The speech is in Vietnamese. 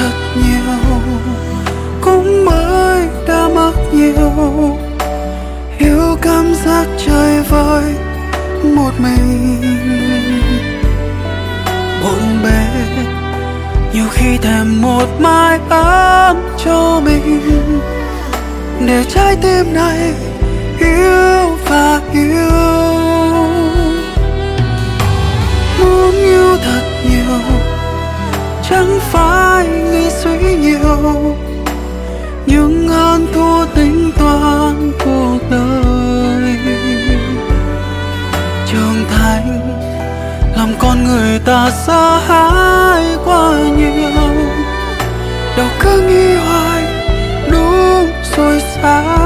thật nhiều, cũng mới đã mất nhiều. Hiểu cảm giác chơi vơi một mình, bộn bề nhiều khi thèm một mái ấm cho mình, để trái tim này yêu và yêu. Muốn yêu thật nhiều, chẳng phải nghĩ suy nhiều, nhưng hơn thua tính toán cuộc đời. Trưởng thành làm con người ta sợ hãi quá nhiều, đâu cứ nghĩ hoài đúng rồi sao.